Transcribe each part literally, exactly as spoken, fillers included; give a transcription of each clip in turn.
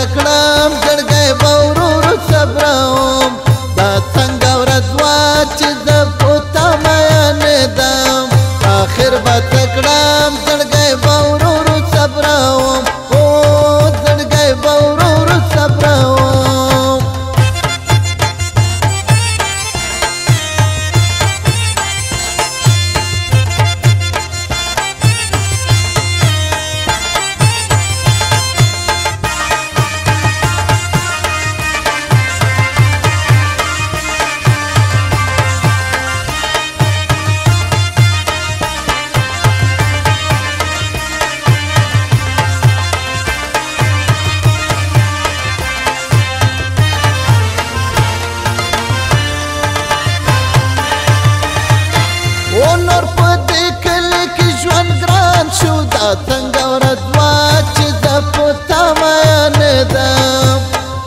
تکړم زړګی به ورو صبروم دا څنګه ورځ وه چې زه په تا میینېدم آخر به تکړم زړګی به ورو صبروم او زړګی به ورو صبروم نور په دې کلي کې ژوند ګران شو دا څنګه ورځ وه چې زه په تا میینېدم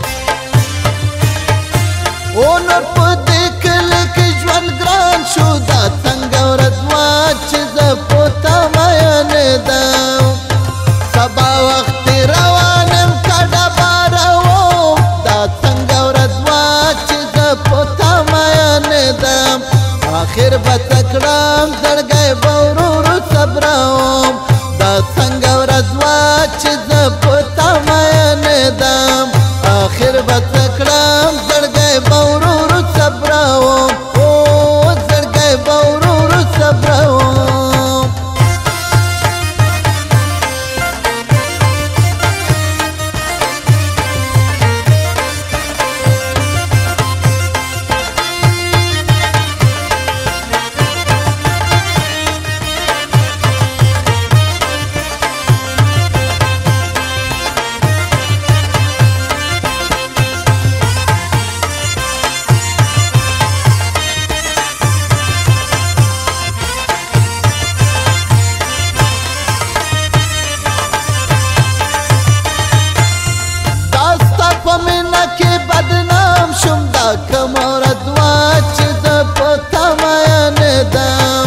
او نور په دې کلي کې ژوند ګران شو دا څنګه ورځ وه چې زه په تا میینېدم سبا وخت روان یم کډه باروم دا څنګه ورځ وه چې زه په تا میینېدم آخر به تکړم زړګی به ورو صبروم دا څنګه ورځ وه چې زه په تا میینېدم آخر به تکړم زړګی به ورو صبروم او زړګی به ورو صبروم بدنام شم دا کوم ورځ وه چې زه په تا میینېدم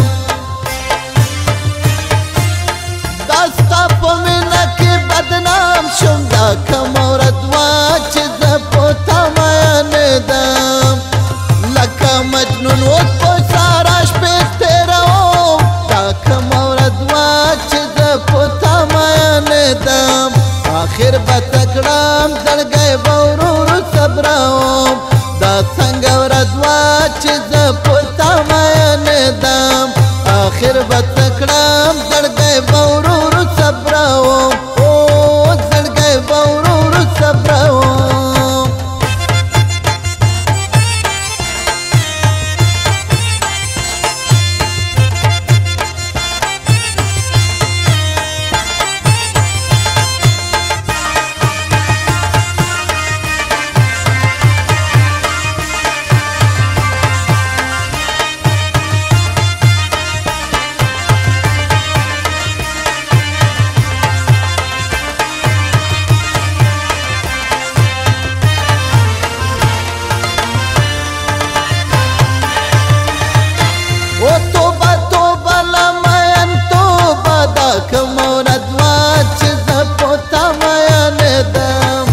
دا ستا په مینه کې بدنام شم دا کوم ورځ وه چې زه په تا میینېدم لکه مجنون اوس په ساره شپې تېروم دا کوم ورځ وه چې زه په تا میینېدم آخر به تکړم زړګی به ورو صبروم دا څنګه ورځ وه چې زه په تا میینېدم آخر به تکړم زړګی به ورو صبروم او زړګی به ورو صبروم او توبه توبه لمین توبه دا کوم ورځ وه چې زه په تا میینېدم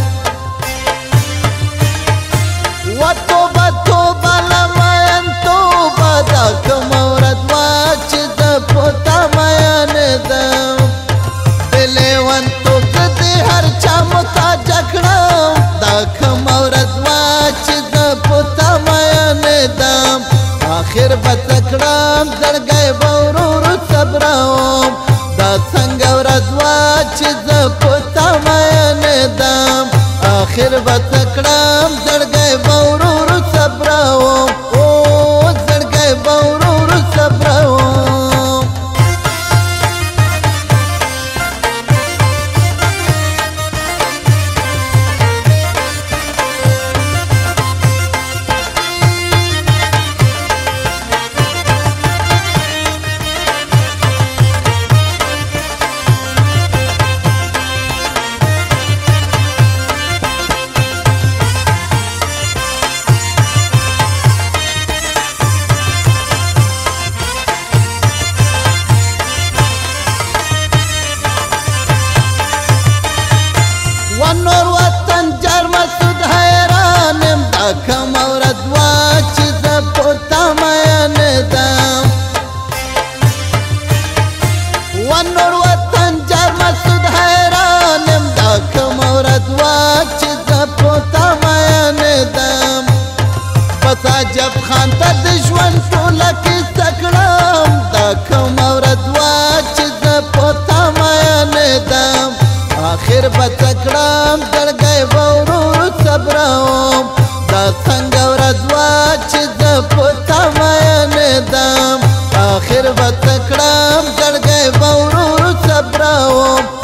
و توبه توبه لمین توبه دا کوم ورځ وه چې زه په تا میینېدم د لیونتوب زه دې هر چا محتاجه کړم دا کوم ورځ وه چې زه په تا میینېدم آخر به تکړم زړګی به ورو صبروم دا څنګه ورځ وه چې زه په تا میینېدم آخر به تکړم زړګی به ورو صبروم او زړګی به ورو صبروم کومه ورځ وه چې زه په تا مین دم و نور وطن جار مسعود حیران یم دا کومه ورځ وه چې زه په تا مین دم بس عجب خان ته د ژوند ټوله کیسه کړم دا کومه ورځ وه چې زه په تا مین دم آخر به څه کړم زړګی به ورو ورو صبروم دا څنګه ورځ وه چې زه په تا مین دم آخر به څه کړم زړګی به ورو ورو صبروم